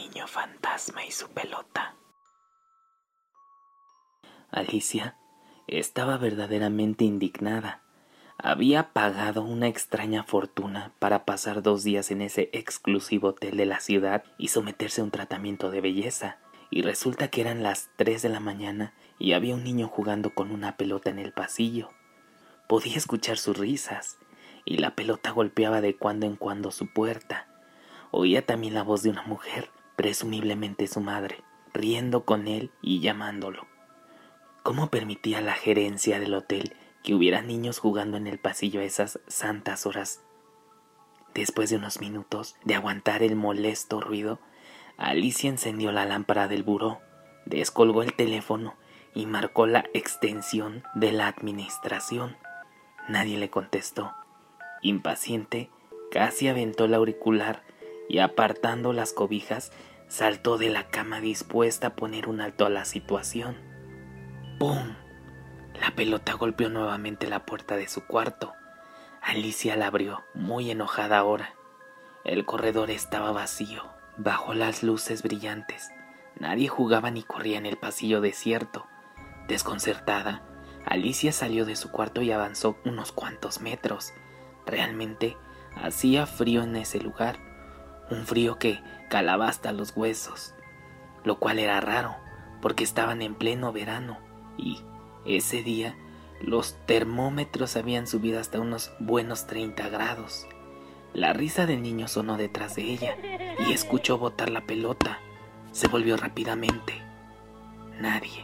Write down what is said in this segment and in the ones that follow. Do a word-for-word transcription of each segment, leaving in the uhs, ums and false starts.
niño fantasma y su pelota. Alicia estaba verdaderamente indignada. Había pagado una extraña fortuna para pasar dos días en ese exclusivo hotel de la ciudad y someterse a un tratamiento de belleza. Y resulta que eran las tres de la mañana y había un niño jugando con una pelota en el pasillo. Podía escuchar sus risas y la pelota golpeaba de cuando en cuando su puerta. Oía también la voz de una mujer, presumiblemente su madre, riendo con él y llamándolo. ¿Cómo permitía la gerencia del hotel que hubiera niños jugando en el pasillo a esas santas horas? Después de unos minutos de aguantar el molesto ruido, Alicia encendió la lámpara del buró, descolgó el teléfono y marcó la extensión de la administración. Nadie le contestó. Impaciente, casi aventó el auricular y, apartando las cobijas, saltó de la cama dispuesta a poner un alto a la situación. ¡Pum! La pelota golpeó nuevamente la puerta de su cuarto. Alicia la abrió, muy enojada ahora. El corredor estaba vacío, bajo las luces brillantes. Nadie jugaba ni corría en el pasillo desierto. Desconcertada, Alicia salió de su cuarto y avanzó unos cuantos metros. Realmente hacía frío en ese lugar, un frío que calaba hasta los huesos, lo cual era raro, porque estaban en pleno verano y ese día los termómetros habían subido hasta unos buenos treinta grados. La risa del niño sonó detrás de ella y escuchó botar la pelota. Se volvió rápidamente. Nadie.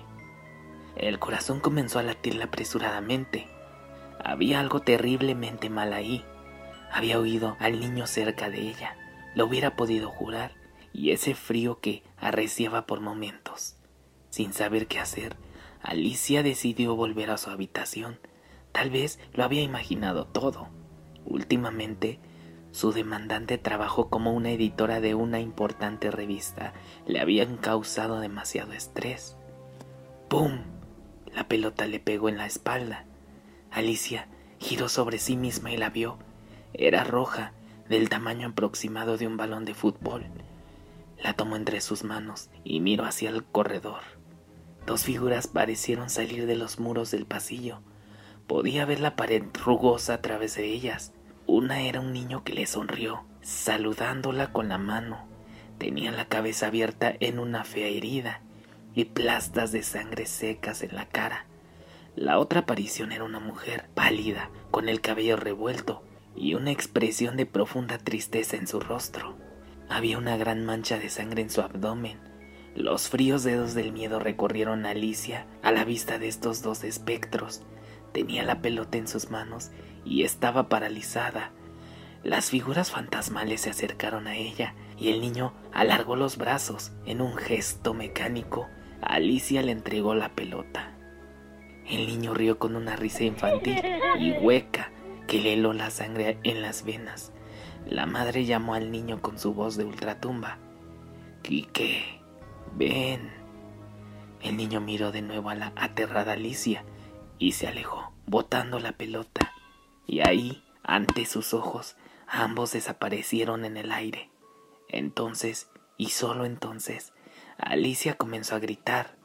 El corazón comenzó a latirle apresuradamente. Había algo terriblemente mal ahí. Había oído al niño cerca de ella. Lo hubiera podido jurar. Y ese frío que arreciaba por momentos. Sin saber qué hacer, Alicia decidió volver a su habitación. Tal vez lo había imaginado todo. Últimamente, su demandante trabajo como una editora de una importante revista le habían causado demasiado estrés. ¡Pum! La pelota le pegó en la espalda. Alicia giró sobre sí misma y la vio. Era roja, del tamaño aproximado de un balón de fútbol. La tomó entre sus manos y miró hacia el corredor. Dos figuras parecieron salir de los muros del pasillo. Podía ver la pared rugosa a través de ellas. Una era un niño que le sonrió, saludándola con la mano. Tenía la cabeza abierta en una fea herida y plastas de sangre secas en la cara. La otra aparición era una mujer pálida, con el cabello revuelto y una expresión de profunda tristeza en su rostro. Había una gran mancha de sangre en su abdomen. Los fríos dedos del miedo recorrieron a Alicia a la vista de estos dos espectros. Tenía la pelota en sus manos y estaba paralizada. Las figuras fantasmales se acercaron a ella y el niño alargó los brazos. En un gesto mecánico, Alicia le entregó la pelota. El niño rió con una risa infantil y hueca que le heló la sangre en las venas. La madre llamó al niño con su voz de ultratumba. «Quique, ven». El niño miró de nuevo a la aterrada Alicia y se alejó, botando la pelota. Y ahí, ante sus ojos, ambos desaparecieron en el aire. Entonces, y solo entonces, Alicia comenzó a gritar.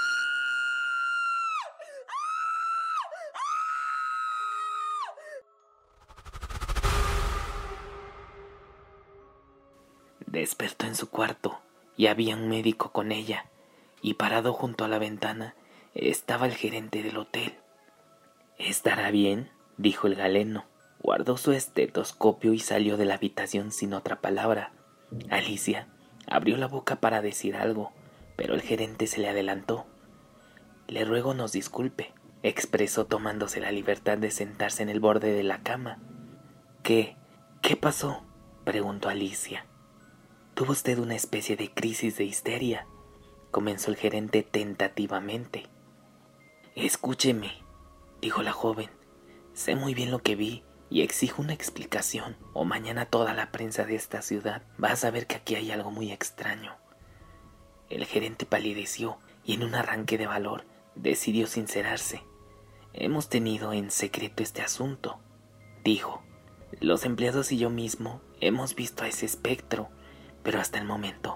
Despertó en su cuarto y había un médico con ella, y parado junto a la ventana estaba el gerente del hotel. «¿Estará bien?», dijo el galeno. Guardó su estetoscopio y salió de la habitación sin otra palabra. Alicia abrió la boca para decir algo, pero el gerente se le adelantó. «Le ruego nos disculpe», expresó tomándose la libertad de sentarse en el borde de la cama. «¿Qué? ¿Qué pasó?», preguntó Alicia. «Tuvo usted una especie de crisis de histeria», comenzó el gerente tentativamente. «Escúcheme», dijo la joven. «Sé muy bien lo que vi y exijo una explicación, o mañana toda la prensa de esta ciudad va a saber que aquí hay algo muy extraño». El gerente palideció y en un arranque de valor decidió sincerarse. «Hemos tenido en secreto este asunto», dijo. «Los empleados y yo mismo hemos visto a ese espectro, pero hasta el momento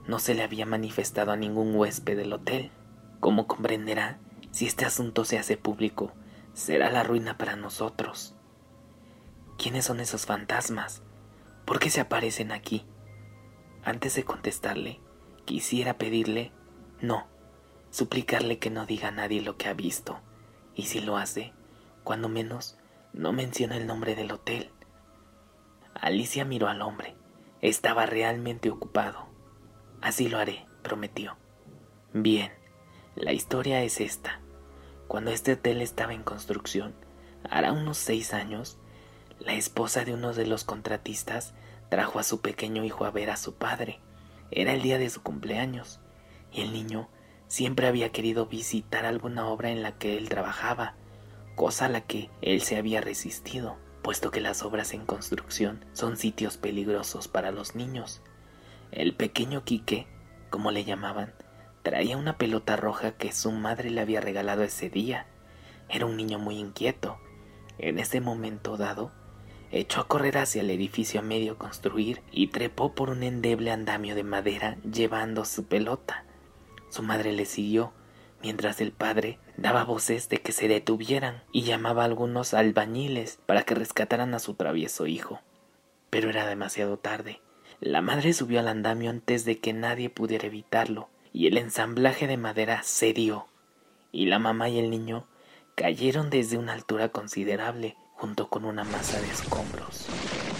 no se le había manifestado a ningún huésped del hotel. Como comprenderá, si este asunto se hace público, será la ruina para nosotros. ¿Quiénes son esos fantasmas? ¿Por qué se aparecen aquí? Antes de contestarle, quisiera pedirle, no, suplicarle que no diga a nadie lo que ha visto, y si lo hace, cuando menos, no menciona el nombre del hotel. Alicia miró al hombre. Estaba realmente ocupado. Así lo haré, prometió. Bien, la historia es esta. Cuando este hotel estaba en construcción, hará unos seis años, la esposa de uno de los contratistas trajo a su pequeño hijo a ver a su padre. Era el día de su cumpleaños, y el niño siempre había querido visitar alguna obra en la que él trabajaba, cosa a la que él se había resistido, puesto que las obras en construcción son sitios peligrosos para los niños. El pequeño Quique, como le llamaban, traía una pelota roja que su madre le había regalado ese día. Era un niño muy inquieto. En ese momento dado, echó a correr hacia el edificio a medio construir y trepó por un endeble andamio de madera llevando su pelota. Su madre le siguió, mientras el padre daba voces de que se detuvieran y llamaba a algunos albañiles para que rescataran a su travieso hijo. Pero era demasiado tarde. La madre subió al andamio antes de que nadie pudiera evitarlo, y el ensamblaje de madera cedió, y la mamá y el niño cayeron desde una altura considerable junto con una masa de escombros.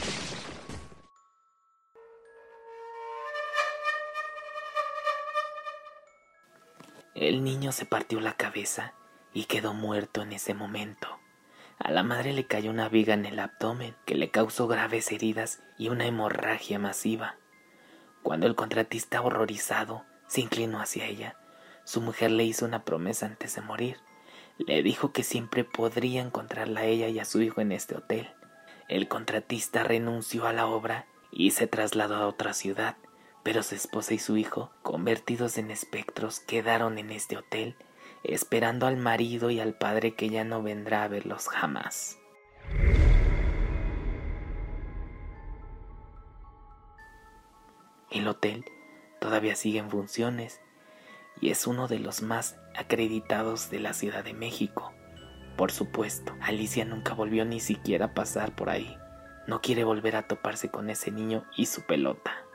El niño se partió la cabeza y quedó muerto en ese momento. A la madre le cayó una viga en el abdomen que le causó graves heridas y una hemorragia masiva. Cuando el contratista, horrorizado, se inclinó hacia ella, su mujer le hizo una promesa antes de morir. Le dijo que siempre podría encontrarla a ella y a su hijo en este hotel. El contratista renunció a la obra y se trasladó a otra ciudad, pero su esposa y su hijo, convertidos en espectros, quedaron en este hotel, esperando al marido y al padre que ya no vendrá a verlos jamás. El hotel todavía sigue en funciones y es uno de los más acreditados de la Ciudad de México. Por supuesto, Alicia nunca volvió ni siquiera a pasar por ahí. No quiere volver a toparse con ese niño y su pelota.